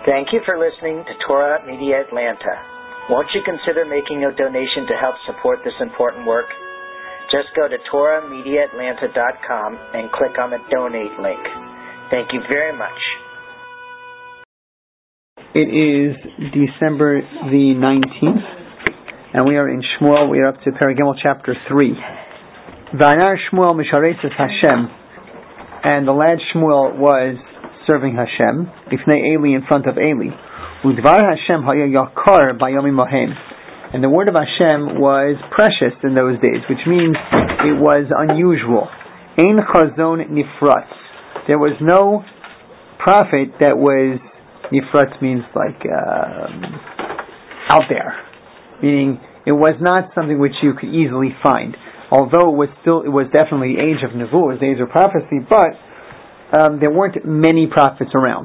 Thank you for listening to Torah Media Atlanta. Won't you consider making a donation to help support this important work? Just go to TorahMediaAtlanta.com and click on the donate link. Thank you very much. It is December the 19th, and we are in Shmuel. We are up to Paragimel chapter 3. V'anar Shmuel mishareses Hashem, and the lad Shmuel was serving Hashem, Bifnei Eli, in front of Eli. Udvar Hashem haya yakar bayomim mohem, and the word of Hashem was precious in those days, which means it was unusual. Ein chazon nifratz, there was no prophet that was, nifratz means like out there, meaning it was not something which you could easily find. Although it was definitely the age of Nevuah, the age of prophecy, but there weren't many prophets around.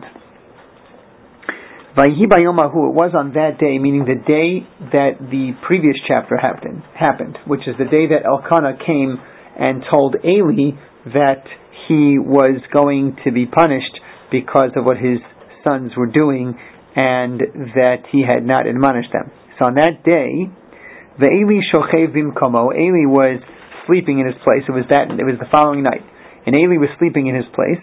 Vayhi bayomahu, it was on that day, meaning the day that the previous chapter happened, which is the day that Elkanah came and told Eli that he was going to be punished because of what his sons were doing and that he had not admonished them. So on that day, the Eli shochev bimkomo, Eli was sleeping in his place. It was the following night, and Eli was sleeping in his place.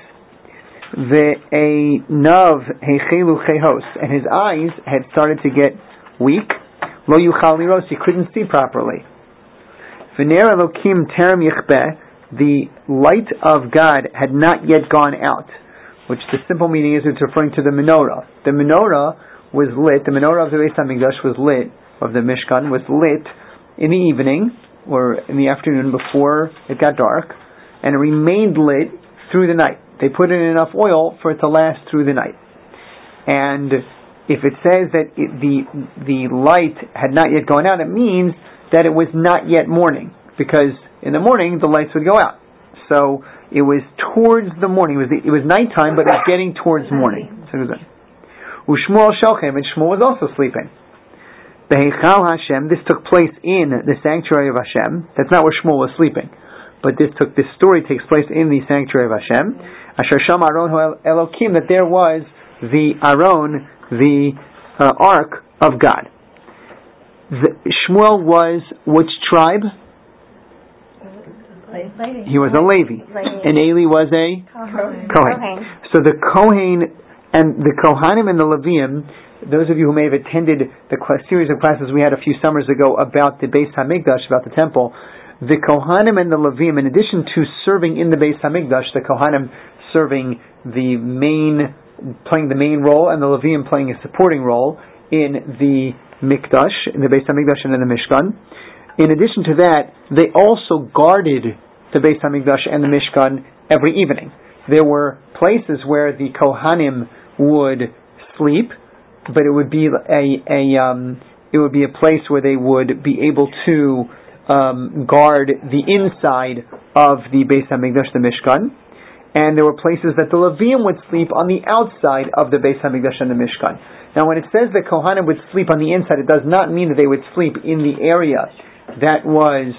Ve'einav heichelu chehos, and his eyes had started to get weak. Lo yuchal liros, he couldn't see properly. V'ner Elokim terem yichbeh, the light of God had not yet gone out, which the simple meaning is it's referring to the menorah. The menorah was lit. The menorah of the Beis Hamikdash was lit, of the Mishkan was lit in the evening or in the afternoon before it got dark, and it remained lit through the night. They put in enough oil for it to last through the night. And if it says that the light had not yet gone out, it means that it was not yet morning, because in the morning the lights would go out. So it was towards the morning. It was nighttime, but it was getting towards morning. Ushmuel shochem, and Shmuel was also sleeping. Beheichal Hashem, this took place in the sanctuary of Hashem. That's not where Shmuel was sleeping, but this story takes place in the sanctuary of Hashem. Asher Sham Aron Elokim, that there was the Aron, the Ark of God. Shmuel was which tribe? He was a Levi, and Eli was a Kohen. So the Kohen and the Kohanim and the Leviim, those of you who may have attended the series of classes we had a few summers ago about the Beis Hamikdash, about the temple, the Kohanim and the Leviim, in addition to serving in the Beis Hamikdash, the Kohanim playing the main role, and the Leviim playing a supporting role in the Mikdash, in the Beis Hamikdash and in the Mishkan. In addition to that, they also guarded the Beis Hamikdash and the Mishkan every evening. There were places where the Kohanim would sleep, but it would be a place where they would be able to guard the inside of the Beis Hamikdash, the Mishkan. And there were places that the Leviim would sleep on the outside of the Beis Hamikdash and the Mishkan. Now, when it says that Kohanim would sleep on the inside, it does not mean that they would sleep in the area that was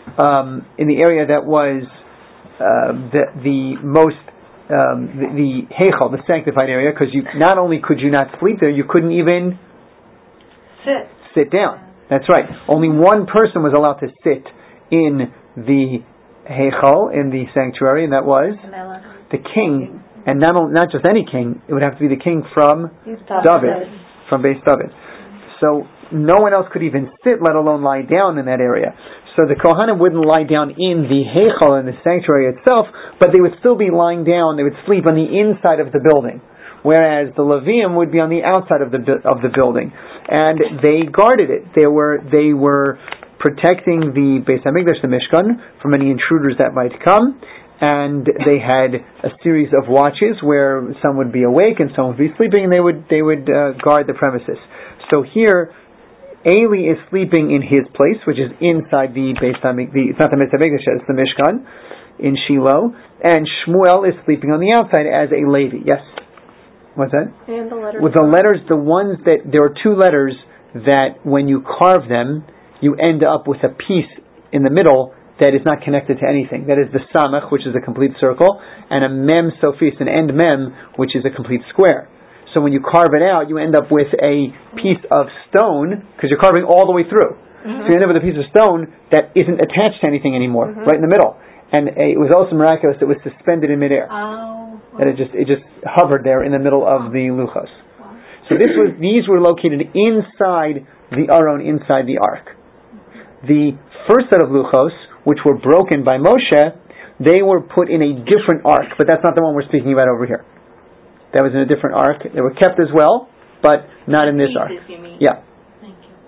the Heichal, the sanctified area, because not only could you not sleep there, you couldn't even sit down. That's right. Only one person was allowed to sit in the Heichal, in the sanctuary, and that was the king, and not just any king. It would have to be the king from David, from Beis David. So no one else could even sit, let alone lie down in that area. So the Kohanim wouldn't lie down in the Heichal, in the sanctuary itself, but they would still be lying down. They would sleep on the inside of the building, whereas the Leviim would be on the outside of the building, and they guarded it. They were protecting the Beis Hamikdash, the Mishkan, from any intruders that might come, and they had a series of watches where some would be awake and some would be sleeping, and they would guard the premises. So here, Eli is sleeping in his place, which is inside the Beis Hamikdash. It's not the Beis Hamikdash, it's the Mishkan in Shiloh, and Shmuel is sleeping on the outside as a Levi. Yes. What's that? And the letters. With the letters, there are two letters that when you carve them, you end up with a piece in the middle that is not connected to anything. That is the samach, which is a complete circle, and a mem sofis, an end mem, which is a complete square. So when you carve it out, you end up with a piece of stone, because you're carving all the way through. So you end up with a piece of stone that isn't attached to anything anymore, right in the middle. And it was also miraculous. It was suspended in midair. And it just hovered there in the middle of the luchos. So these were located inside the aron, inside the ark. The first set of luchos, which were broken by Moshe, they were put in a different ark, but that's not the one we're speaking about over here. That was in a different ark. They were kept as well, but not in this ark. Yeah. Thank you.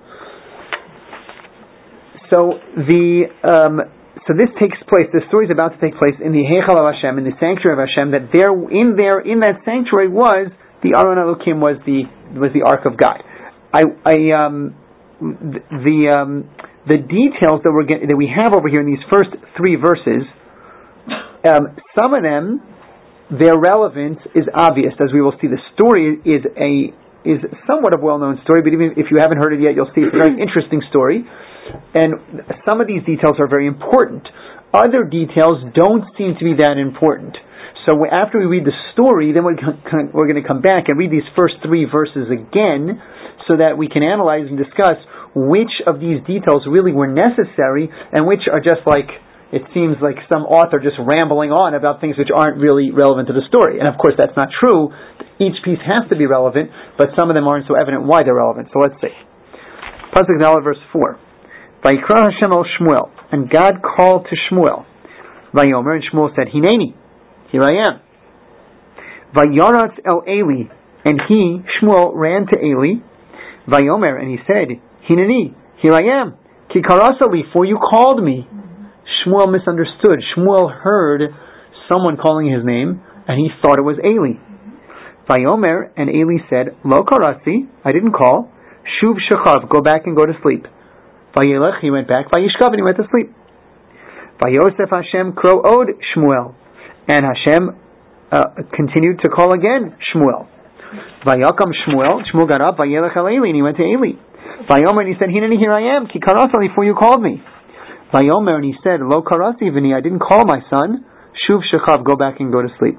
So this takes place. The story is about to take place in the Heichal of Hashem, in the sanctuary of Hashem. That in that sanctuary was the Aron Elokim, was the ark of God. The details that we have over here in these first 3 verses, some of them, their relevance is obvious, as we will see. The story is somewhat of a well-known story, but even if you haven't heard it yet, you'll see it's a very interesting story. And some of these details are very important. Other details don't seem to be that important. So after we read the story, then we're going to come back and read these first 3 verses again, so that we can analyze and discuss which of these details really were necessary and which are just like, it seems like some author just rambling on about things which aren't really relevant to the story. And of course that's not true. Each piece has to be relevant, but some of them aren't so evident why they're relevant. So let's see. Pasuk Dalet, verse 4. Vayikra Hashem el Shmuel, and God called to Shmuel. Vayomer, and Shmuel said, Hineni, here I am. Vayaratz el Eli, and he, Shmuel, ran to Eli. Vayomer, and he said, Hineni, here I am. Ki karasali, for you called me. Shmuel misunderstood. Shmuel heard someone calling his name, and he thought it was Eli. Vayomer, and Eli said, Lo karasi, I didn't call. Shuv shechav, go back and go to sleep. Vayelech, he went back. Vayishkav, and he went to sleep. Vayosef Hashem kro od Shmuel, and Hashem continued to call again Shmuel. Vayakam Shmuel got up. Vayelech el Eli, and he went to Eli. Vayomer, and he said, Hineni, here I am. Ki karasali, for you called me. Vayomer, and he said, Lo karasi v'ni, I didn't call my son. Shuv shechav, go back and go to sleep.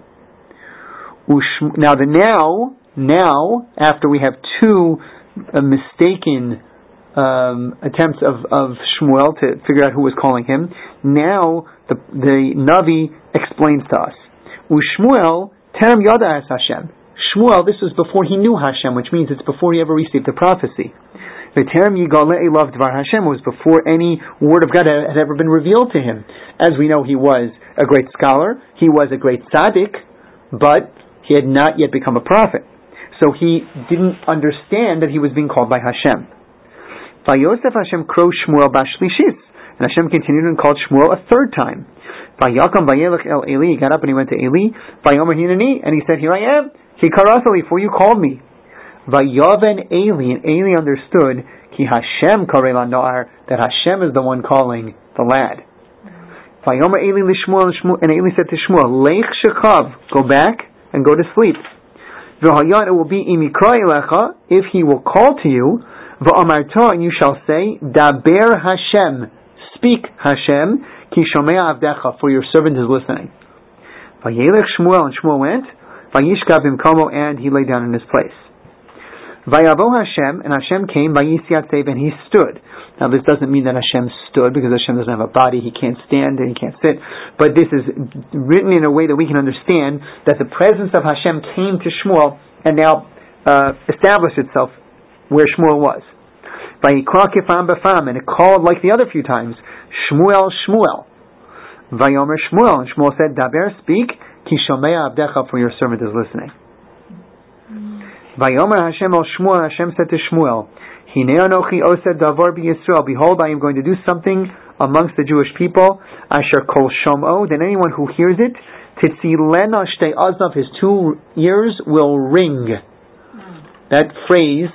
Now, after we have 2 mistaken attempts of Shmuel to figure out who was calling him, now the Navi explains to us. Ushmuel terem yada es Hashem. Shmuel, this was before he knew Hashem, which means it's before he ever received the prophecy. The terem yigale elav dvar Hashem was before any word of God had ever been revealed to him. As we know, he was a great scholar, he was a great tzaddik, but he had not yet become a prophet. So he didn't understand that he was being called by Hashem. Vayosef Hashem kro Shmuel bashlishis, and Hashem continued and called Shmuel a 3rd time. Vayakam vayelech el Eli, he got up and he went to Eli. Vayomer hineni, and he said, here I am. Ki karasali, for you called me. Vayaven Eli, and Eli understood ki Hashem karei lanoar, that Hashem is the one calling the lad. Vayomer Eli lishmuel, and Eli said to Shmuel, Leich shechav, go back and go to sleep. V'hayat, it will be imikra elecha, if he will call to you. V'amarta, and you shall say, Daber Hashem, speak Hashem, ki shomea avdecha, for your servant is listening. Vayelech Shmuel, and Shmuel went. Vayishkav bimkomo, and he lay down in his place. Vayavo Hashem, and Hashem came. Vayisiatzev, and he stood. Now this doesn't mean that Hashem stood, because Hashem doesn't have a body, he can't stand and he can't sit. But this is written in a way that we can understand that the presence of Hashem came to Shmuel and now established itself where Shmuel was. Vayikra kifam b'fam, and it called like the other few times, Shmuel, Shmuel. Vayomer Shmuel, and Shmuel said, Daber, speak, ki shomea avdecha, for your servant is listening. Vayomer Hashem el Shmuel, Hashem said to Shmuel, Hinei anochi oseh davar b'Yisrael, behold, I am going to do something amongst the Jewish people, asher kol shomo, that anyone who hears it, titzilena shtei aznav, his 2 ears will ring. That phrase,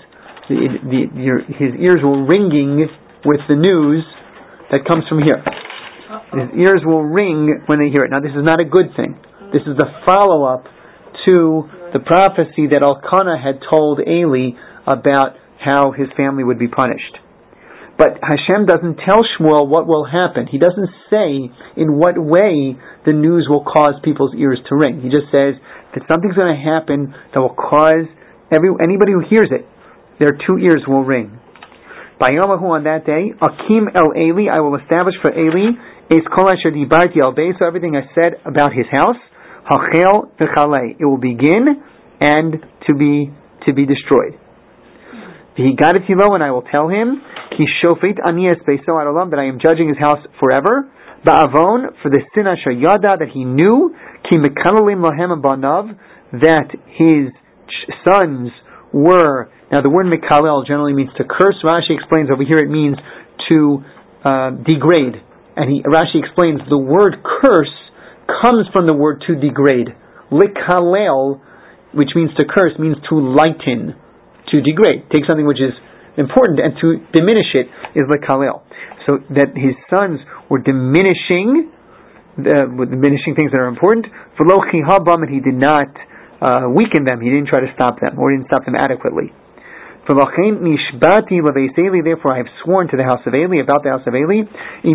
his ears will ringing with the news that comes from here. His ears will ring when they hear it. Now this is not a good thing. This is the follow-up to the prophecy that Elkanah had told Eli about how his family would be punished. But Hashem doesn't tell Shmuel what will happen. He doesn't say in what way the news will cause people's ears to ring. He just says that something's going to happen that will cause Anybody who hears it, their 2 ears will ring. Bayomahu, on that day, Akim el Eli, I will establish for Eli, Es kol asher dibarti al beis, so everything I said about his house, Hachel v'chalei, it will begin and to be destroyed. V'higadatilo, and I will tell him, Ki shofet ani es beiso ad olam, that I am judging his house forever. Ba'avon, for the sin asher yada, that he knew, Ki mekalalim lohem banav, that his sons were. Now the word mekalel generally means to curse. Rashi explains over here it means to degrade. And Rashi explains the word curse comes from the word to degrade. Likalel, which means to curse, means to lighten, to degrade. Take something which is important and to diminish it is likalel. So that his sons were diminishing things that are important. V'lo chihabam, and he did not weaken them. He didn't try to stop them, or didn't stop them adequately. Therefore I have sworn to the house of Eli, about the house of Eli,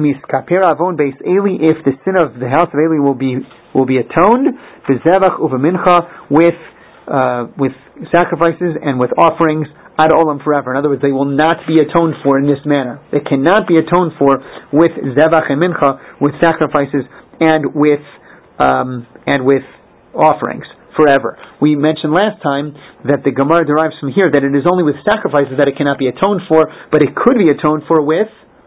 if the sin of the house of Eli will be atoned, with sacrifices and with offerings ad olam, forever. In other words, they will not be atoned for in this manner. They cannot be atoned for with zevach and mincha, with sacrifices and with offerings forever. We mentioned last time that the Gemara derives from here that it is only with sacrifices that it cannot be atoned for, but it could be atoned for with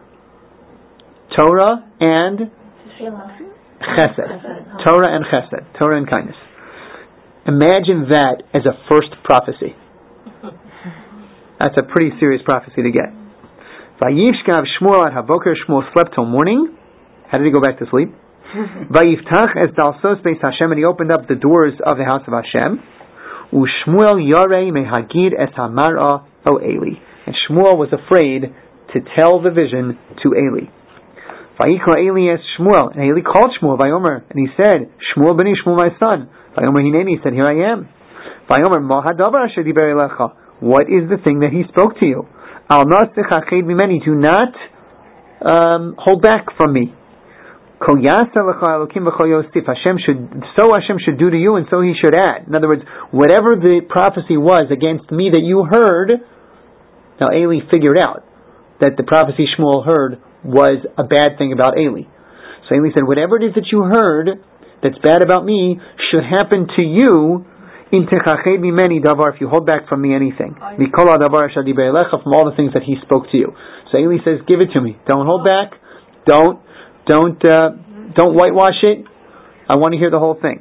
Torah and Chesed. Torah and Chesed. Torah and kindness. Imagine that as a first prophecy. That's a pretty serious prophecy to get. Vayishkav Shmuel ad havoker, Shmuel slept till morning. How did he go back to sleep? Vayiftach es dalsos beis Hashem, and he opened up the doors of the house of Hashem. Ushmuel yarei mehagid es hamara o Eli, and Shmuel was afraid to tell the vision to Eli. Vayikra Eli es Shmuel, and Eli called Shmuel. Vayomer, and he said, Shmuel b'ni, Shmuel my son. Vayomer hineni, he said, here I am. Vayomer ma hadavar asher diber elecha, what is the thing that he spoke to you? Al nasich hachid mimeni, do not hold back from me. Hashem should do to you, and so he should add. In other words, whatever the prophecy was against me that you heard, now Eli figured out that the prophecy Shmuel heard was a bad thing about Eli. So Eli said, whatever it is that you heard that's bad about me should happen to you, if you hold back from me anything. From all the things that he spoke to you. So Eli says, give it to me. Don't hold back. Don't whitewash it. I want to hear the whole thing.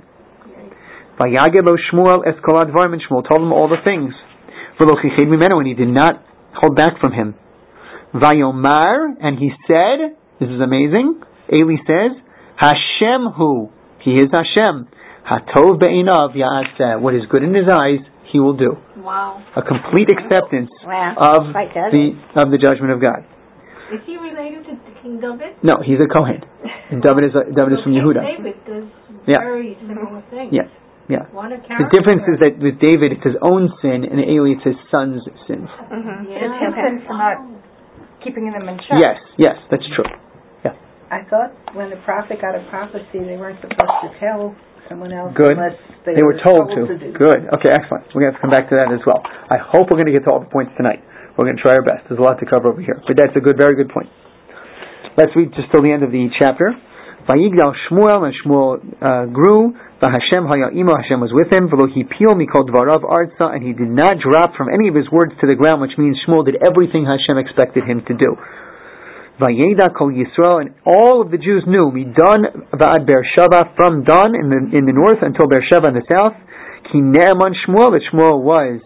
Shmuel told him all the things. And he did not hold back from him. Vayomar, and he said, this is amazing, Eli says, Hashem hu, he is Hashem. Hatov be'inav ya'aseh, what is good in his eyes, he will do. Wow. A complete acceptance of the judgment of God. Is he related to King David? No, he's a Kohen. And David is from Yehuda. David does very similar things. Yeah. What a the difference is that with David it's his own sin, and Eli it's his son's sins. Mm-hmm. Yeah. It's his sin for not keeping them in check. Yes, that's true. Yeah. I thought when the prophet got a prophecy, they weren't supposed to tell someone else. Good. Unless they were told to. do. Good. Okay, excellent. We're going to have to come back to that as well. I hope we're going to get to all the points tonight. We're going to try our best. There's a lot to cover over here, but that's a very good point. Let's read just till the end of the chapter. Vayigdal Shmuel, and Shmuel grew. V'Hashem haya'imo, Hashem was with him. V'lo hipil mikol dvarav arza, and he did not drop from any of his words to the ground, which means Shmuel did everything Hashem expected him to do. Vayeda kol Yisrael, and all of the Jews knew, Midon va'ad Beersheba, from Dan in the north until Beersheba in the south. Ki ne'eman Shmuel, that Shmuel was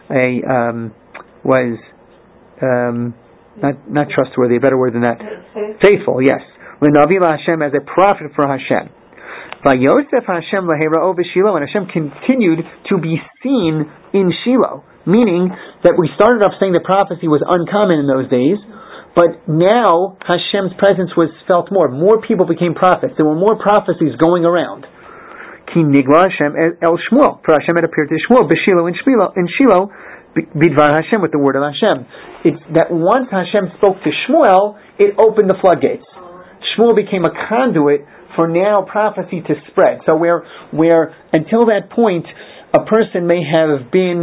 not trustworthy, a better word than that. Faithful, yes. L'navi Hashem, as a prophet for Hashem. Vayosef Hashem lahera'o v'Shilo, and Hashem continued to be seen in Shiloh. Meaning that we started off saying that prophecy was uncommon in those days, but now Hashem's presence was felt more. More people became prophets. There were more prophecies going around. Ki nigla Hashem el Shmuel, for Hashem had appeared to Shmuel b'Shilo in Shiloh. Bidvar Hashem, with the word of Hashem. It's that once Hashem spoke to Shmuel, it opened the floodgates. Shmuel became a conduit for now prophecy to spread. So where until that point, a person may have been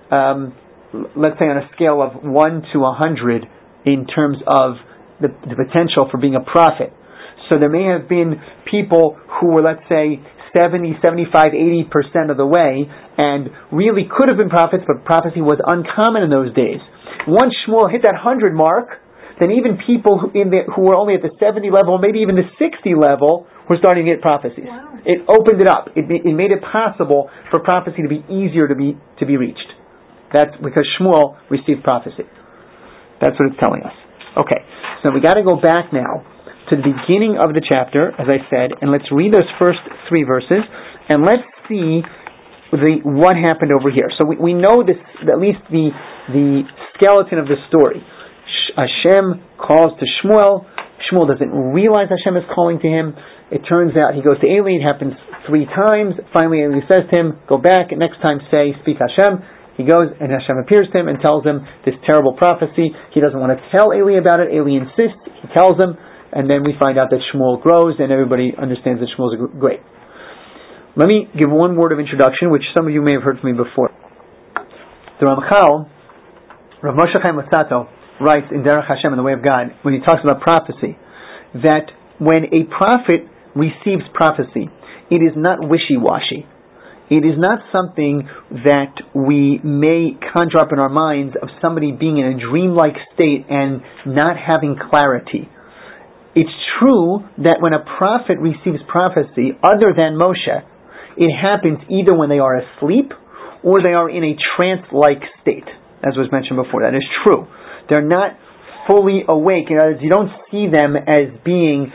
let's say on a scale of 1 to 100 in terms of the potential for being a prophet. So there may have been people who were, let's say, 70, 75, 80% of the way, and really could have been prophets, but prophecy was uncommon in those days. Once Shmuel hit that 100 mark, then even people who were only at the 70 level, maybe even the 60 level, were starting to get prophecies. Wow. It opened it up. It made it possible for prophecy to be easier to be reached. That's because Shmuel received prophecy. That's what it's telling us. Okay, so we got to go back now to the beginning of the chapter, as I said, and let's read those first 3 verses, and let's see what happened over here. So we know this, at least the skeleton of the story. Hashem calls to Shmuel. Shmuel doesn't realize Hashem is calling to him. It turns out he goes to Eli. It happens 3 times. Finally, Eli says to him, "Go back, and next time say, speak Hashem." He goes, and Hashem appears to him and tells him this terrible prophecy. He doesn't want to tell Eli about it. Eli insists. He tells him, and then we find out that Shmuel grows, and everybody understands that Shmuel is great. Let me give one word of introduction, which some of you may have heard from me before. The Ramchal, Rav Moshe Chaim Luzzatto, writes in Derech Hashem, in the Way of God, when he talks about prophecy, that when a prophet receives prophecy, it is not wishy-washy. It is not something that we may conjure up in our minds of somebody being in a dreamlike state and not having clarity. It's true that when a prophet receives prophecy, other than Moshe, it happens either when they are asleep or they are in a trance-like state, as was mentioned before. That is true. They're not fully awake. In other words, you don't see them as being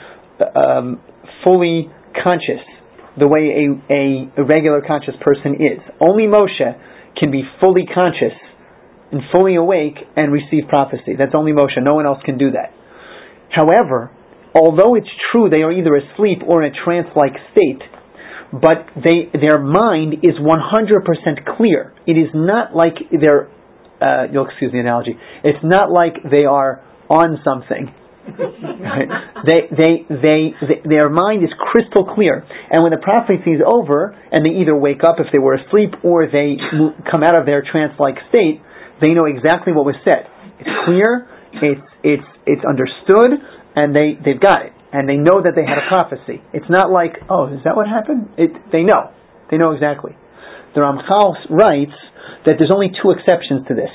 fully conscious the way a regular conscious person is. Only Moshe can be fully conscious and fully awake and receive prophecy. That's only Moshe. No one else can do that. However, although it's true they are either asleep or in a trance-like state, but their mind is 100% clear. It is not like they're, you'll excuse the analogy, it's not like they are on something. Their mind is crystal clear, and when the prophecy is over, and they either wake up if they were asleep or they come out of their trance-like state, they know exactly what was said. It's clear, it's understood, and they've got it, and they know that they had a prophecy. It's not like, oh, is that what happened? They know exactly. The Ramchal writes that there's only 2 exceptions to this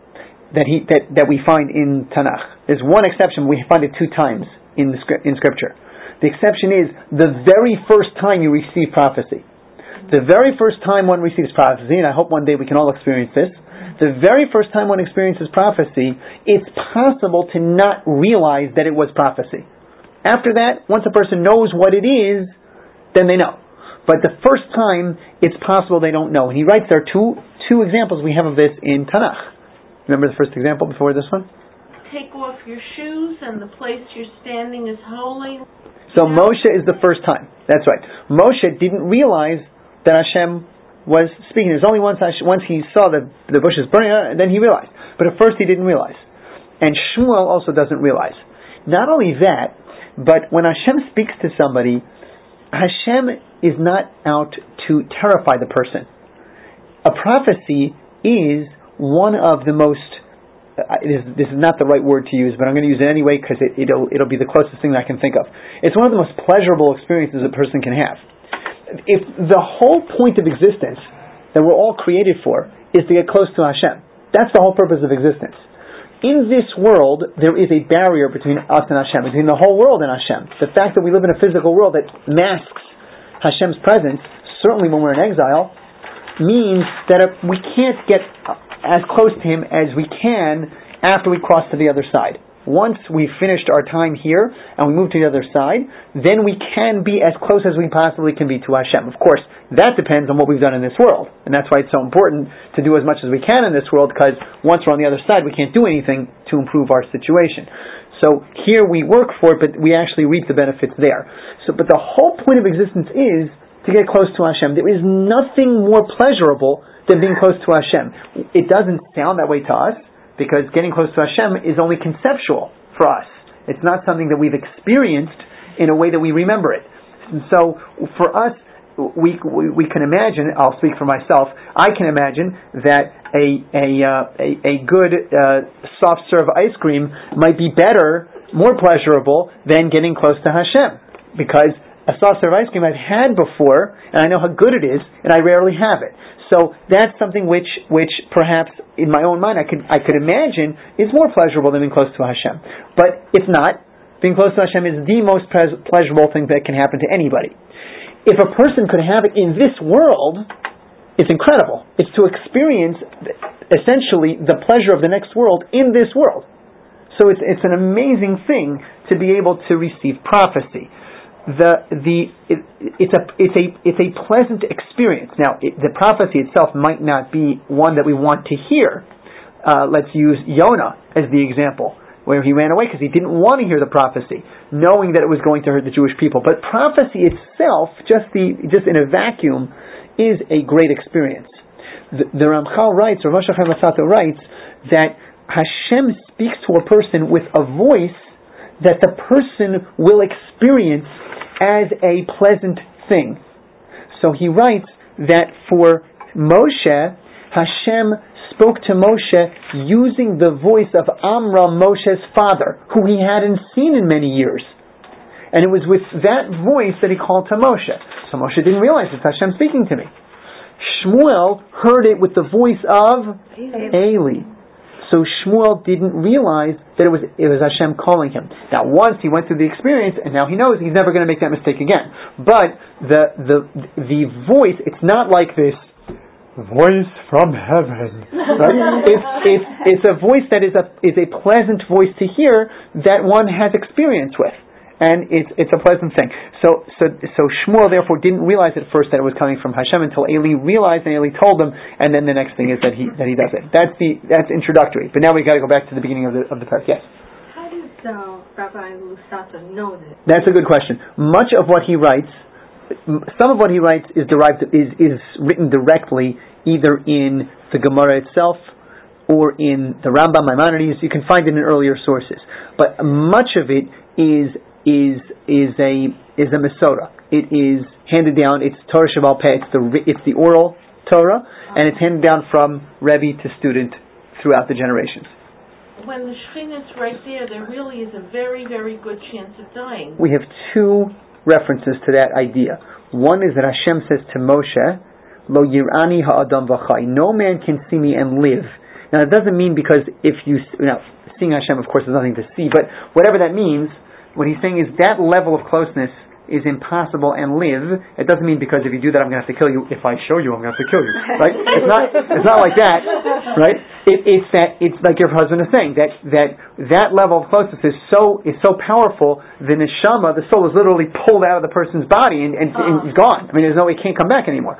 that we find in Tanakh. There's one exception, we find it 2 times in Scripture. The exception is the very first time you receive prophecy. The very first time one receives prophecy, and I hope one day we can all experience this, the very first time one experiences prophecy, it's possible to not realize that it was prophecy. After that, once a person knows what it is, then they know. But the first time, it's possible they don't know. And he writes there are two examples we have of this in Tanakh. Remember the first example before this one? Take off your shoes, and the place you're standing is holy. So Moshe is the first time. That's right. Moshe didn't realize that Hashem was speaking. There's only once he saw the bushes burning, and then he realized. But at first he didn't realize. And Shmuel also doesn't realize. Not only that, but when Hashem speaks to somebody, Hashem is not out to terrify the person. A prophecy is one of the most, this is not the right word to use, but I'm going to use it anyway because it'll be the closest thing that I can think of. It's one of the most pleasurable experiences a person can have. If the whole point of existence that we're all created for is to get close to Hashem, that's the whole purpose of existence. In this world, there is a barrier between us and Hashem, between the whole world and Hashem. The fact that we live in a physical world that masks Hashem's presence, certainly when we're in exile, means that we can't get as close to Him as we can after we cross to the other side. Once we've finished our time here and we move to the other side, then we can be as close as we possibly can be to Hashem. Of course, that depends on what we've done in this world. And that's why it's so important to do as much as we can in this world, because once we're on the other side, we can't do anything to improve our situation. So here we work for it, but we actually reap the benefits there. But the whole point of existence is to get close to Hashem. There is nothing more pleasurable than being close to Hashem. It doesn't sound that way to us, because getting close to Hashem is only conceptual for us. It's not something that we've experienced in a way that we remember it. And so for us, we can imagine. I'll speak for myself. I can imagine that a good soft serve ice cream might be better, more pleasurable than getting close to Hashem, because a soft serve ice cream I've had before, and I know how good it is, and I rarely have it. So that's something which perhaps in my own mind I could imagine is more pleasurable than being close to Hashem. But if not, being close to Hashem is the most pleasurable thing that can happen to anybody. If a person could have it in this world, it's incredible. It's to experience essentially the pleasure of the next world in this world. So it's an amazing thing to be able to receive prophecy. It's a pleasant experience. Now, the prophecy itself might not be one that we want to hear. Let's use Yonah as the example, where he ran away because he didn't want to hear the prophecy, knowing that it was going to hurt the Jewish people. But prophecy itself, just in a vacuum, is a great experience. The Ramchal writes, or Moshe Chaim Luzzatto writes, that Hashem speaks to a person with a voice that the person will experience as a pleasant thing. So he writes that for Moshe, Hashem spoke to Moshe using the voice of Amram, Moshe's father, who he hadn't seen in many years. And it was with that voice that he called to Moshe. So Moshe didn't realize it's Hashem speaking to me. Shmuel heard it with the voice of Eli. So Shmuel didn't realize that it was Hashem calling him. Now, once he went through the experience, and now he knows he's never going to make that mistake again. But the voice, it's not like this voice from heaven. Right? It's a voice that is a pleasant voice to hear that one has experience with. And it's a pleasant thing. So Shmuel therefore didn't realize at first that it was coming from Hashem until Eli realized, and Eli told him, and then the next thing is that he does it. That's introductory. But now we've got to go back to the beginning of the parak. Yes. How does Rabbi Luzzatto know this? That's a good question. Much of what he writes, some of what he writes is written directly either in the Gemara itself or in the Rambam, Maimonides. You can find it in earlier sources, but much of it is a Mesorah. It is handed down. It's Torah Sheba'al Peh. It's the oral Torah, and it's handed down from Rebbe to student throughout the generations. When the Shekhinah is right there really is a very, very good chance of dying. We have two references to that idea. One is that Hashem says to Moshe, "Lo yirani ha'adam v'chai." No man can see me and live. Now, it doesn't mean because seeing Hashem, of course, is nothing to see, but whatever that means. What he's saying is that level of closeness is impossible and live. It doesn't mean because if you do that I'm going to have to kill you. If I show you, I'm going to have to kill you. Right? It's not like that. Right? It's like your husband is saying that level of closeness is so powerful. The neshama, the soul, is literally pulled out of the person's body and is gone. I mean, there's no way it can't come back anymore.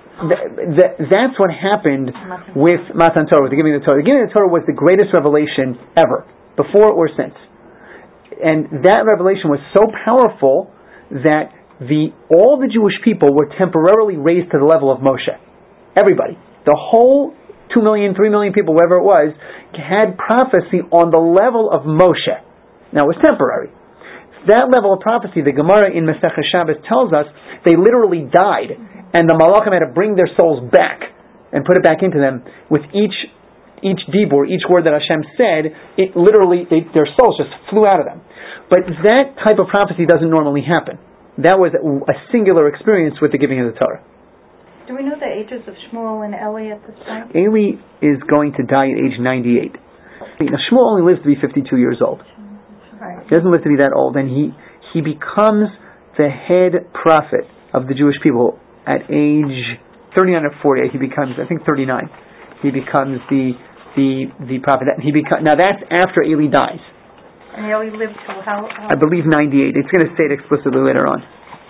That's what happened with Matan Torah, with the giving of the Torah. The giving of the Torah was the greatest revelation ever, before or since. And that revelation was so powerful that all the Jewish people were temporarily raised to the level of Moshe. Everybody. The whole 2 million, 3 million people, whatever it was, had prophecy on the level of Moshe. Now, it was temporary. That level of prophecy, the Gemara in Masechah Shabbos tells us, they literally died, and the Malachim had to bring their souls back and put it back into them with each dibur, each word that Hashem said, it literally, their souls just flew out of them. But that type of prophecy doesn't normally happen. That was a singular experience with the giving of the Torah. Do we know the ages of Shmuel and Eli at this time? Eli is going to die at age 98. Now, Shmuel only lives to be 52 years old. Right. He doesn't live to be that old, and he becomes the head prophet of the Jewish people at age 39 or 40. He becomes, I think, 39. He becomes the prophet. Now that's after Eli dies. And Eli lived till how? I believe 98. It's going to say it explicitly later on.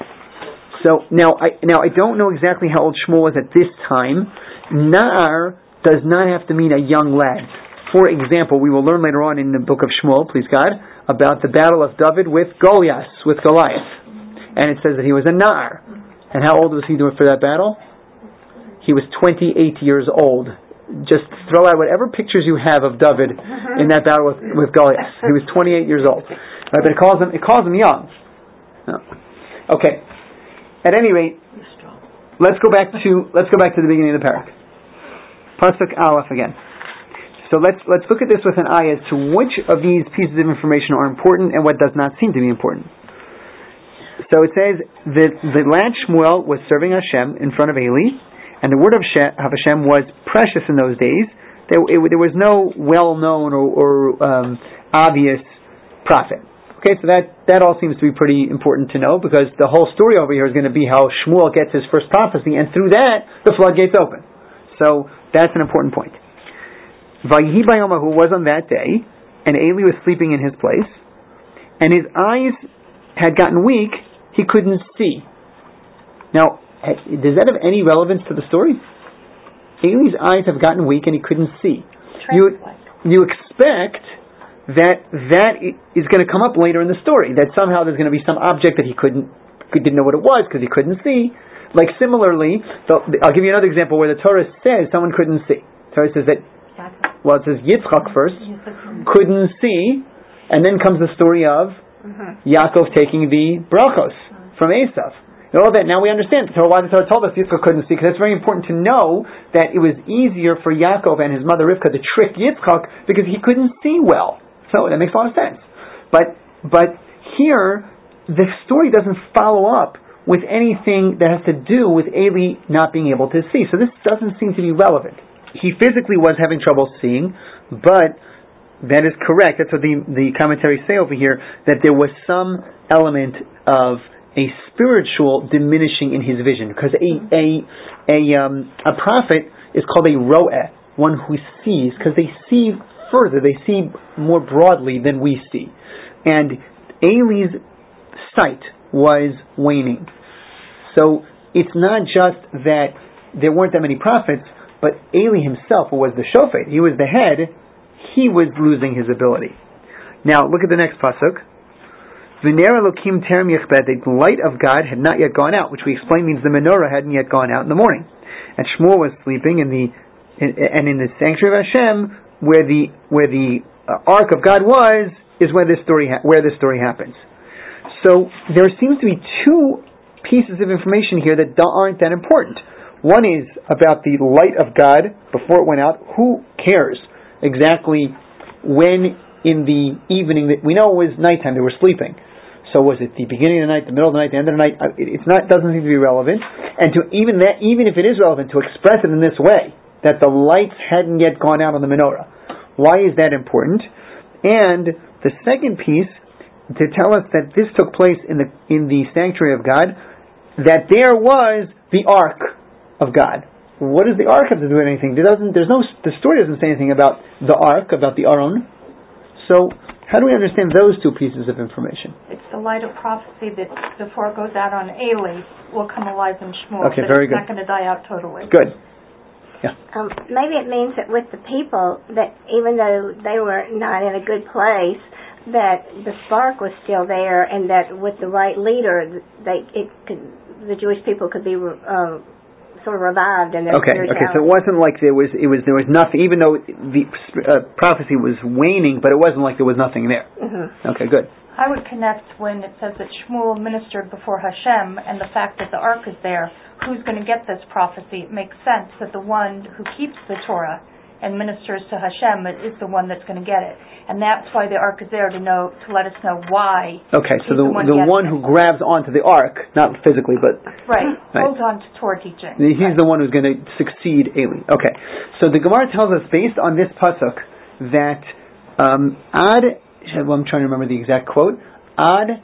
So now I don't know exactly how old Shmuel was at this time. Na'ar does not have to mean a young lad. For example, we will learn later on in the book of Shmuel, please God, about the battle of David with Goliath, and it says that he was a Na'ar. And how old was he for that battle? He was 28 years old. Just throw out whatever pictures you have of David in that battle with Goliath. He was 28 years old. Right, but it calls him young. No. Okay. At any rate, let's go back to the beginning of the parak. Pasuk Aleph again. So let's look at this with an eye as to which of these pieces of information are important and what does not seem to be important. So it says that the lad Shmuel was serving Hashem in front of Eli, and the word of Hashem was precious in those days. There was no well-known or obvious prophet. Okay, so that all seems to be pretty important to know, because the whole story over here is going to be how Shmuel gets his first prophecy, and through that the floodgates open. So that's an important point. Vayihi Bayomahu was on that day, and Eli was sleeping in his place, and his eyes had gotten weak, he couldn't see. Now, does that have any relevance to the story? Eli's eyes have gotten weak and he couldn't see. You expect that is going to come up later in the story, that somehow there's going to be some object that he didn't know what it was because he couldn't see. Like similarly, I'll give you another example where the Torah says someone couldn't see. The Torah says that, well, it says Yitzchak first, couldn't see, and then comes the story of Yaakov taking the brachos from Esav. And all that, now we understand why the Torah told us Yitzchak couldn't see, because it's very important to know that it was easier for Yaakov and his mother Rivka to trick Yitzchak because he couldn't see well. So that makes a lot of sense. But here, the story doesn't follow up with anything that has to do with Eli not being able to see. So this doesn't seem to be relevant. He physically was having trouble seeing, but that is correct. That's what the commentaries say over here, that there was some element of a spiritual diminishing in his vision, because a prophet is called a ro'eh, one who sees, because they see further, they see more broadly than we see. And Eli's sight was waning. So it's not just that there weren't that many prophets, but Eli himself, who was the shofet, he was the head, he was losing his ability. Now look at the next pasuk. V'ner Elokim terem yichbed, the light of God had not yet gone out, which we explained means the menorah hadn't yet gone out in the morning. And Shmuel was sleeping in the sanctuary of Hashem, where the ark of God was, is where this story happens. So there seems to be two pieces of information here that aren't that important. One is about the light of God before it went out. Who cares exactly when in the evening? That we know it was nighttime, they were sleeping. So was it the beginning of the night, the middle of the night, the end of the night? Doesn't seem to be relevant. And even if it is relevant, to express it in this way, that the lights hadn't yet gone out on the menorah. Why is that important? And the second piece, to tell us that this took place in the sanctuary of God, that there was the ark of God. What does the ark have to do with anything? The story doesn't say anything about the ark, about the Aron. So how do we understand those two pieces of information? It's the light of prophecy that before it goes out on Eli will come alive in Shmuel. Okay, very good. It's not going to die out totally. Good. Yeah. Maybe it means that with the people, that even though they were not in a good place, that the spark was still there, and that with the right leader, the Jewish people could be sort of revived in their spirituality. Okay. So it wasn't like there was nothing, even though the prophecy was waning, but it wasn't like there was nothing there. Mm-hmm. Okay, good. I would connect when it says that Shmuel ministered before Hashem, and the fact that the ark is there. Who's going to get this prophecy? It makes sense that the one who keeps the Torah and ministers to Hashem is the one that's going to get it, and that's why the ark is there to let us know why. Okay, so the one who grabs onto the ark, not physically, but right. Holds on to Torah teaching. He's the one who's going to succeed Eli. Okay, so the Gemara tells us based on this pasuk that I'm trying to remember the exact quote. Ad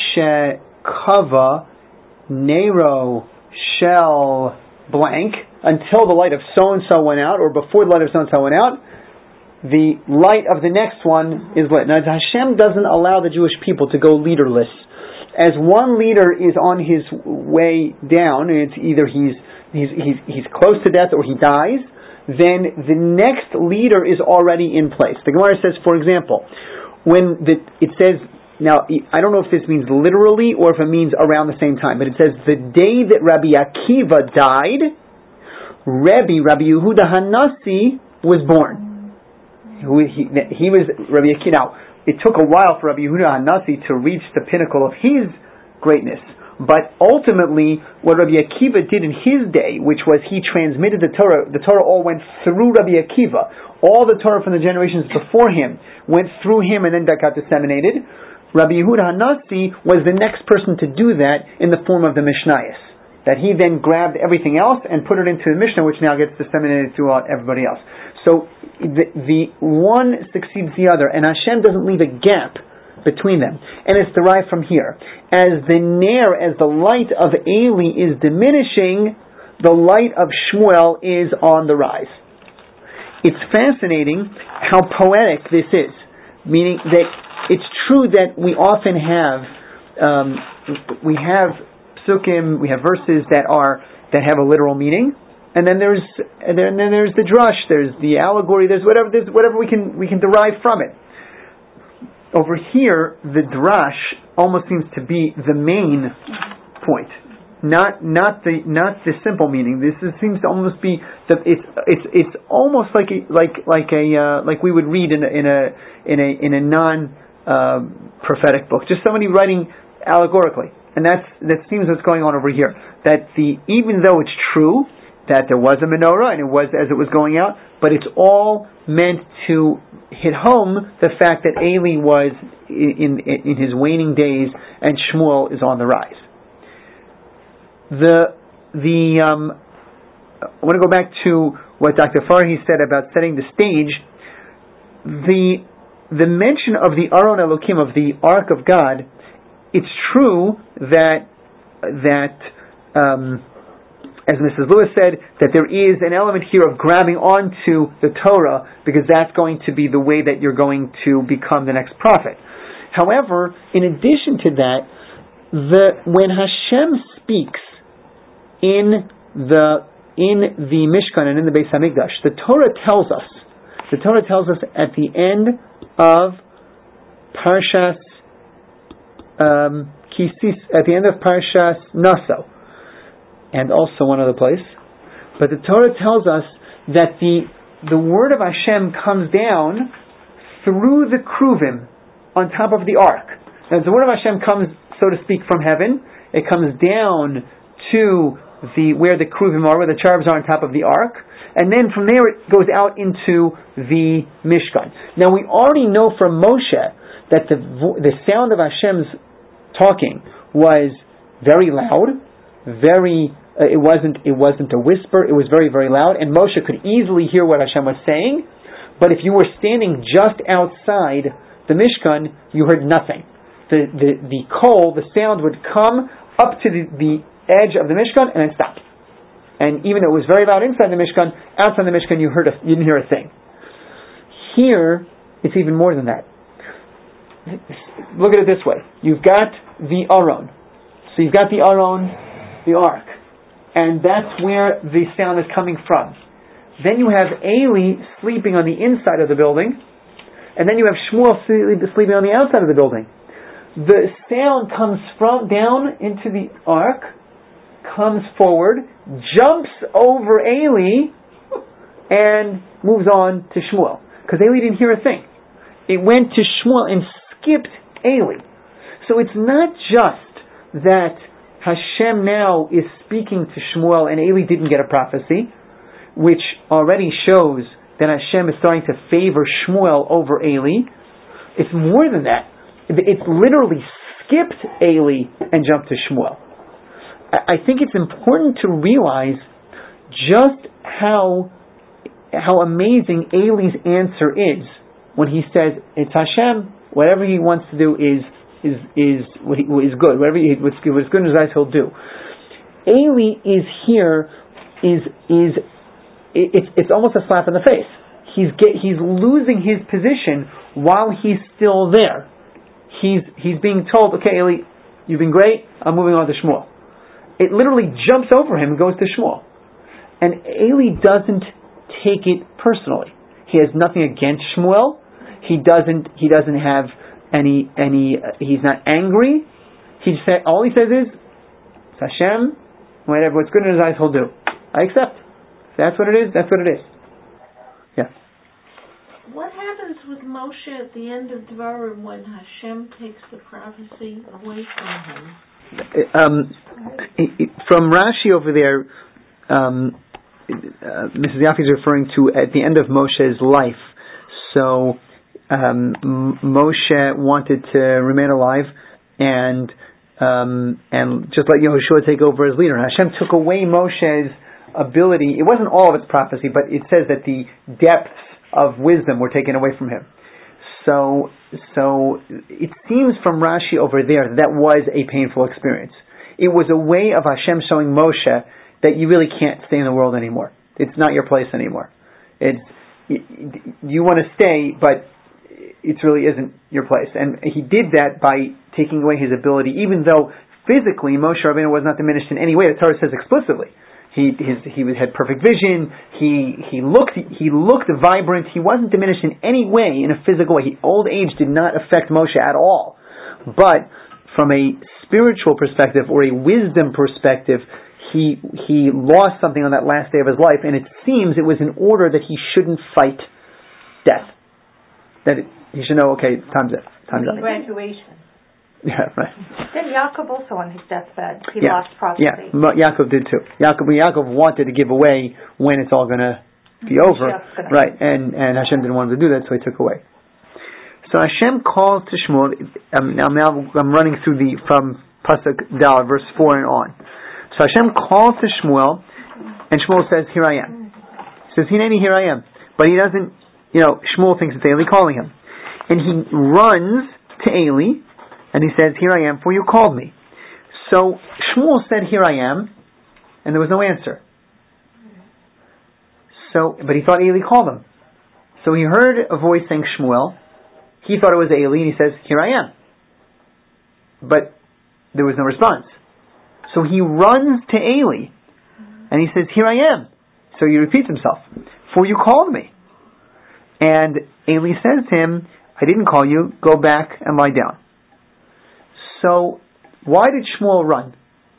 shekava nero shel blank, until the light of so-and-so went out, or before the light of so-and-so went out, the light of the next one is lit. Now, Hashem doesn't allow the Jewish people to go leaderless. As one leader is on his way down, and it's either he's close to death or he dies, then the next leader is already in place. The Gemara says, for example, it says, now I don't know if this means literally or if it means around the same time, but it says the day that Rabbi Akiva died, Rabbi Yehuda Hanassi was born. He was Rabbi Akiva. Now, it took a while for Rabbi Yehuda Hanassi to reach the pinnacle of his greatness, But ultimately, what Rabbi Akiva did in his day, which was he transmitted the Torah all went through Rabbi Akiva. All the Torah from the generations before him went through him and then that got disseminated. Rabbi Yehuda HaNasi was the next person to do that in the form of the Mishnayos. That he then grabbed everything else and put it into the Mishnah, which now gets disseminated throughout everybody else. So the one succeeds the other, and Hashem doesn't leave a gap between them. And it's derived from here. As the light of Eli is diminishing, the light of Shmuel is on the rise. It's fascinating how poetic this is, meaning that it's true that we often have psukim, we have verses that have a literal meaning, and then there's the drush, there's the allegory, there's whatever we can derive from it. Over here, the drush almost seems to be the main point, not the simple meaning. Seems to almost be it's almost like we would read in a non prophetic book, just somebody writing allegorically, and that seems what's going on over here. That even though it's true that there was a menorah and it was as it was going out, but it's all meant to hit home the fact that Eli was in his waning days and Shmuel is on the rise. I want to go back to what Dr. Farhi said about setting the stage. The mention of the Aron Elokim, of the Ark of God, it's true that as Mrs. Lewis said, that there is an element here of grabbing onto the Torah because that's going to be the way that you're going to become the next prophet. However, in addition to that, when Hashem speaks in the Mishkan and in the Beis Hamikdash, the Torah tells us at the end of Parshas Kisis, at the end of Parshas Naso, and also one other place, but the Torah tells us that the word of Hashem comes down through the Kruvim on top of the ark. As the word of Hashem comes, so to speak, from heaven, it comes down to where the Kruvim are, where the cherubs are on top of the ark, and then from there it goes out into the Mishkan. Now we already know from Moshe that the sound of Hashem's talking was very loud, it wasn't a whisper, it was very, very loud, and Moshe could easily hear what Hashem was saying, but if you were standing just outside the Mishkan, you heard nothing. The kol, the sound would come up to the edge of the Mishkan and then stop. And even though it was very loud inside the Mishkan, outside the Mishkan you didn't hear a thing. Here, it's even more than that. Look at it this way. You've got the Aron. So you've got the Aron, the ark, and that's where the sound is coming from. Then you have Eli sleeping on the inside of the building, and then you have Shmuel sleeping on the outside of the building. The sound comes down into the ark, comes forward, jumps over Eli, and moves on to Shmuel, because Eli didn't hear a thing. It went to Shmuel and skipped Eli. So it's not just that Hashem now is speaking to Shmuel and Eli didn't get a prophecy, which already shows that Hashem is starting to favor Shmuel over Eli. It's more than that. It's literally skipped Eli and jumped to Shmuel. I think it's important to realize just how amazing Eli's answer is when he says, it's Hashem, whatever he wants to do is what is good. What's good in his eyes, he'll do. Eli is here. It's almost a slap in the face. He's losing his position while he's still there. He's being told, okay, Eli, you've been great. I'm moving on to Shmuel. It literally jumps over him and goes to Shmuel. And Eli doesn't take it personally. He has nothing against Shmuel. He doesn't have any he's not angry. All he says is, Hashem, what's good in his eyes, he'll do. I accept. If that's what it is, that's what it is. Yes. What happens with Moshe at the end of Dvarim when Hashem takes the prophecy away from him? from Rashi over there, Mrs. Yafi is referring to at the end of Moshe's life. So Moshe wanted to remain alive and just let Yehoshua take over as leader. And Hashem took away Moshe's ability. It wasn't all of its prophecy, but it says that the depths of wisdom were taken away from him. So it seems from Rashi over there that was a painful experience. It was a way of Hashem showing Moshe that you really can't stay in the world anymore. It's not your place anymore. You want to stay, but it really isn't your place. And he did that by taking away his ability, even though physically Moshe Rabbeinu was not diminished in any way. The Torah says explicitly. He had perfect vision. He looked vibrant. He wasn't diminished in any way, in a physical way. Old age did not affect Moshe at all. But from a spiritual perspective or a wisdom perspective, he lost something on that last day of his life, and it seems it was in order that he shouldn't fight death. That he should know, okay, time's up. Graduation. Yeah, right. Then Yaakov also on his deathbed, he lost prophecy. Yeah, Yaakov did too. Yaakov wanted to give away when it's all going to be over, right? And Hashem didn't want him to do that, so he took away. So Hashem calls to Shmuel. Now I'm running through from Pasuk Dal, verse 4 and on. So Hashem calls to Shmuel, and Shmuel says, "Here I am." He says, "Hineni, here I am." But he doesn't. Shmuel thinks it's Eli calling him, and he runs to Eli. And he says, "Here I am, for you called me." So Shmuel said, "Here I am," and there was no answer. But he thought Eli called him. So he heard a voice saying Shmuel. He thought it was Eli, and he says, "Here I am." But there was no response. So he runs to Eli, and he says, "Here I am." So he repeats himself, "For you called me." And Eli says to him, "I didn't call you. Go back and lie down." So, why did Shmuel run?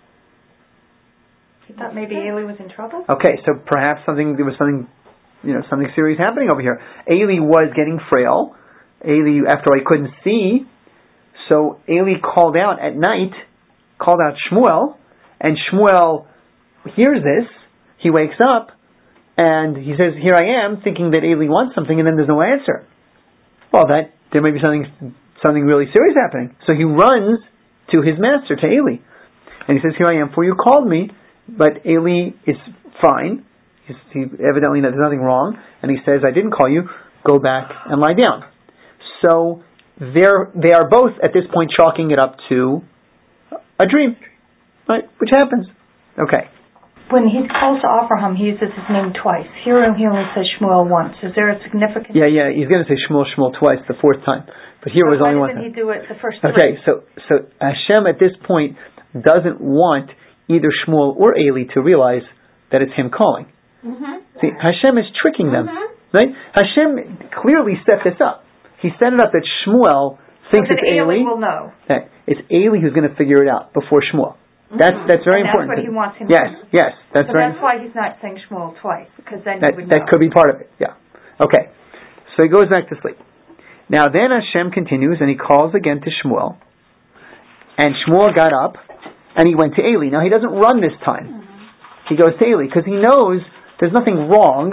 He thought maybe Eli was in trouble? Okay, so perhaps there was something serious happening over here. Eli was getting frail. Eli, after all, he couldn't see. So, Eli called out at night, called out Shmuel, and Shmuel hears this. He wakes up, and he says, "Here I am," thinking that Eli wants something, and then there's no answer. Well, there may be something really serious happening. So he runs to his master, to Eli. And he says, "Here I am, for you called me." But Eli is fine. He evidently, there's nothing wrong. And he says, "I didn't call you. Go back and lie down." So they are both, at this point, chalking it up to a dream. Right? Which happens. Okay. When he calls to Avraham, he uses his name twice. Here he only says Shmuel once. Is there a significance? Yeah, he's going to say Shmuel twice, the fourth time. But here was only one time. Why didn't he do it the first time? Okay, so Hashem at this point doesn't want either Shmuel or Eli to realize that it's him calling. Mm-hmm. See, Hashem is tricking them. Mm-hmm. Right? Hashem clearly set this up. He set it up that Shmuel thinks it's Eli. Will know. It's Eli who's going to figure it out before Shmuel. That's very important. That's what he wants him to do. Yes. That's why he's not saying Shmuel twice, because then you would know. That could be part of it, yeah. Okay. So he goes back to sleep. Now then Hashem continues, and he calls again to Shmuel. And Shmuel got up, and he went to Eli. Now he doesn't run this time. He goes to Eli, because he knows there's nothing wrong,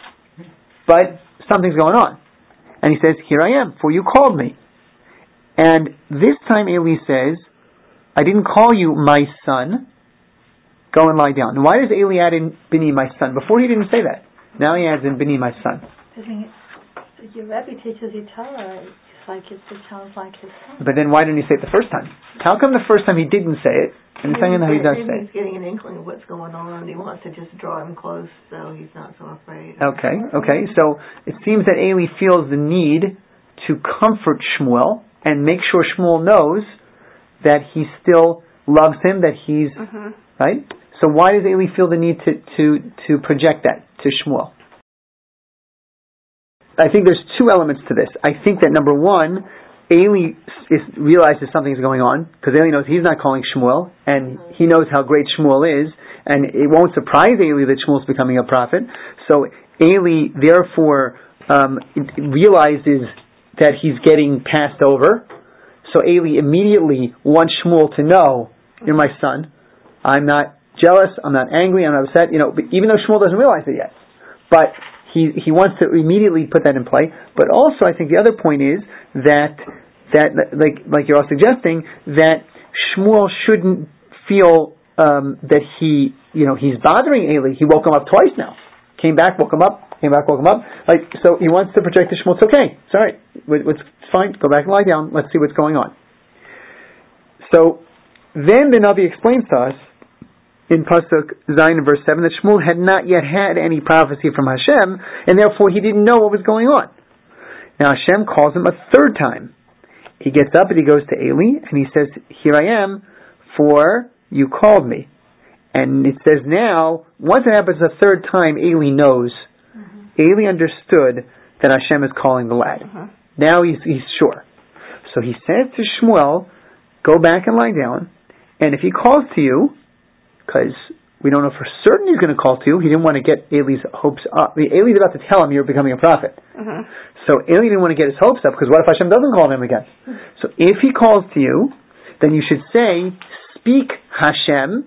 but something's going on. And he says, "Here I am, for you called me." And this time Eli says, "I didn't call you my son. Go and lie down." And why does Eli add in Bini, my son? Before he didn't say that. Now he adds in Bini, my son. Your Rebbe teaches you Torah. It sounds like his son. But then why didn't he say it the first time? How come the first time he didn't say it, and the second time he does say it? He's getting an inkling of what's going on. He wants to just draw him close so he's not so afraid. Okay. So it seems that Eli feels the need to comfort Shmuel and make sure Shmuel knows that he still loves him, that he's right. So why does Eli feel the need to project that to Shmuel? I think there's two elements to this. I think that number one, Eli realizes something's going on, because Eli knows he's not calling Shmuel, and he knows how great Shmuel is, and it won't surprise Eli that Shmuel's becoming a prophet. So Eli therefore realizes that he's getting passed over. So Eli immediately wants Shmuel to know You're my son. I'm not jealous. I'm not angry. I'm not upset. But even though Shmuel doesn't realize it yet, but he wants to immediately put that in play. But also, I think the other point is that like you're all suggesting, that Shmuel shouldn't feel that he's bothering Eli. He woke him up twice now. Came back, woke him up. Came back, woke him up. So he wants to project to Shmuel. It's okay. It's all right. It's fine. Go back and lie down. Let's see what's going on. So then the Navi explains to us in Pasuk Zayin verse 7 that Shmuel had not yet had any prophecy from Hashem, and therefore he didn't know what was going on. Now Hashem calls him a third time. He gets up and he goes to Eli and he says, "Here I am, for you called me." And it says now, once it happens a third time, Eli knows. Eli understood that Hashem is calling the lad. Now he's sure. So he says to Shmuel, "Go back and lie down, and if he calls to you," because we don't know for certain he's going to call to you. He didn't want to get Eli's hopes up. Eli's about to tell him you're becoming a prophet. So Eli didn't want to get his hopes up, because what if Hashem doesn't call him again? So if he calls to you, then you should say, "Speak, Hashem,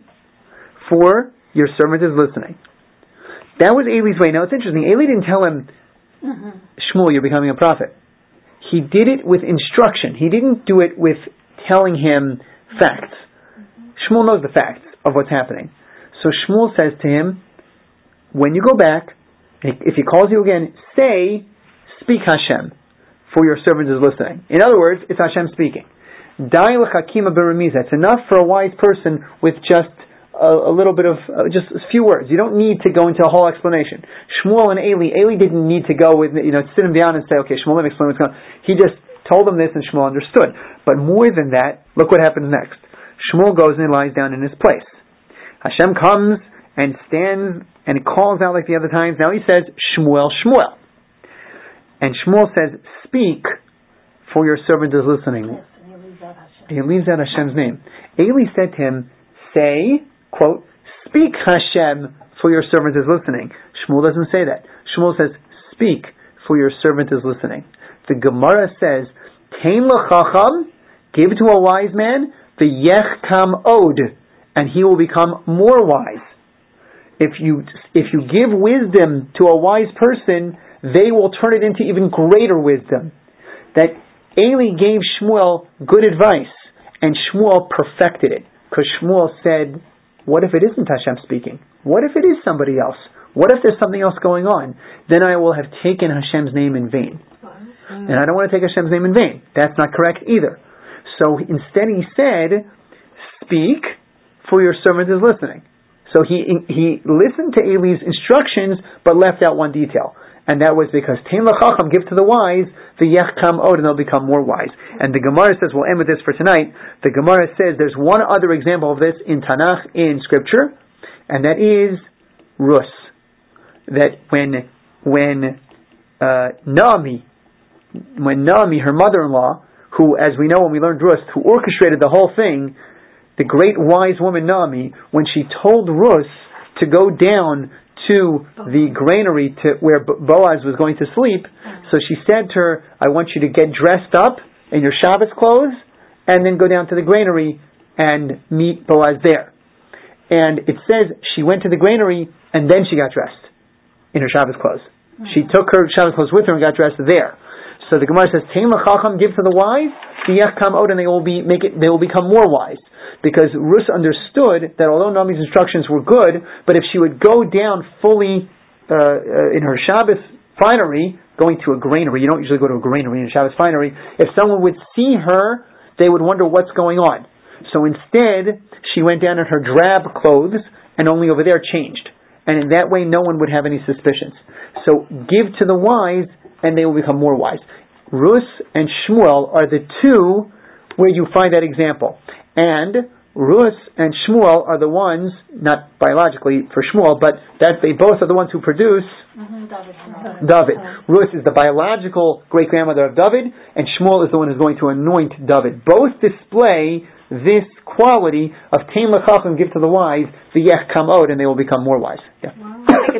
for your servant is listening." That was Eli's way. Now it's interesting. Eli didn't tell him, "Shmuel, you're becoming a prophet." He did it with instruction. He didn't do it with telling him facts. Shmuel knows the facts of what's happening. So Shmuel says to him, when you go back, if he calls you again, say, "Speak Hashem, for your servant is listening." In other words, it's Hashem speaking. Dai l'chakima beremiza. It's enough for a wise person with just a little bit of, just a few words. You don't need to go into a whole explanation. Shmuel and Eli didn't need to go with, sit him down and say, "Okay, Shmuel, let me explain what's going on." He just told him this and Shmuel understood. But more than that, look what happens next. Shmuel goes and he lies down in his place. Hashem comes and stands and he calls out like the other times. Now he says, "Shmuel, Shmuel." And Shmuel says, "Speak, for your servant is listening." Yes, and he leaves out Hashem's name. Eli said to him, "Say," quote, "Speak, Hashem, for your servant is listening." Shmuel doesn't say that. Shmuel says, "Speak, for your servant is listening." The Gemara says, "Tein l'chacham," give to a wise man, the yechkam od, and he will become more wise. If you give wisdom to a wise person, they will turn it into even greater wisdom. That Eli gave Shmuel good advice, and Shmuel perfected it. Because Shmuel said, what if it isn't Hashem speaking? What if it is somebody else? What if there's something else going on? Then I will have taken Hashem's name in vain. And I don't want to take Hashem's name in vain. That's not correct either. So instead he said, "Speak, for your servant is listening." So he listened to Eli's instructions, but left out one detail. And that was because Tein l'chacham, give to the wise, the yechkam od, and they'll become more wise. And the Gemara says, we'll end with this for tonight. The Gemara says there's one other example of this in Tanakh, in Scripture, and that is Rus. That when Naomi, her mother-in-law, who, as we know when we learned Rus, who orchestrated the whole thing, the great wise woman Naomi, when she told Rus to go down to the granary to where Boaz was going to sleep, so she said to her, "I want you to get dressed up in your Shabbos clothes and then go down to the granary and meet Boaz there." And it says she went to the granary and then she got dressed in her Shabbos clothes. She took her Shabbos clothes with her and got dressed there. So the Gemara says, "Tein l'chacham, give to the wise, the yechkam od, and they will become more wise." Because Rus understood that although Naomi's instructions were good, but if she would go down fully in her Shabbos finery, going to a granary, you don't usually go to a granary in a Shabbos finery, if someone would see her, they would wonder what's going on. So instead, she went down in her drab clothes and only over there changed. And in that way, no one would have any suspicions. So give to the wise, and they will become more wise. Rus and Shmuel are the two where you find that example. And Rus and Shmuel are the ones, not biologically for Shmuel, but that they both are the ones who produce David. Rus is the biological great-grandmother of David, and Shmuel is the one who's going to anoint David. Both display this quality of Tein l'chacham, give to the wise, the yechkam od, and they will become more wise. Yeah. I think it's interesting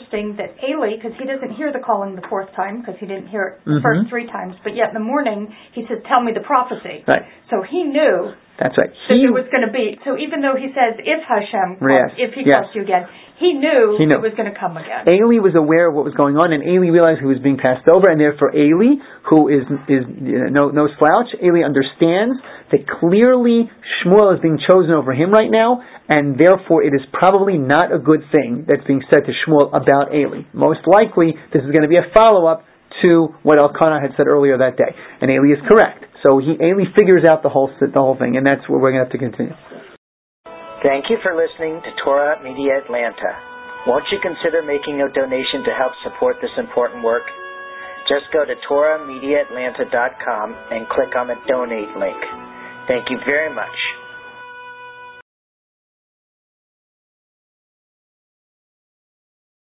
interesting that Eli, because he doesn't hear the calling the fourth time, because he didn't hear it the first 3 times, but yet in the morning he says, tell me the prophecy. Right. So he knew that's right. that it was going to be. So even though he says, if Hashem comes, if he calls you again, he knew it was going to come again. Eli was aware of what was going on, and Eli realized he was being passed over, and therefore Eli, who is no slouch, Eli understands that clearly Shmuel is being chosen over him right now, and therefore it is probably not a good thing that's being said to Shmuel about Eli. Most likely, this is going to be a follow-up to what Elkanah had said earlier that day, and Eli is correct. So Eli figures out the whole thing, and that's where we're going to have to continue. Thank you for listening to Torah Media Atlanta. Won't you consider making a donation to help support this important work? Just go to TorahMediaAtlanta.com and click on the donate link. Thank you very much.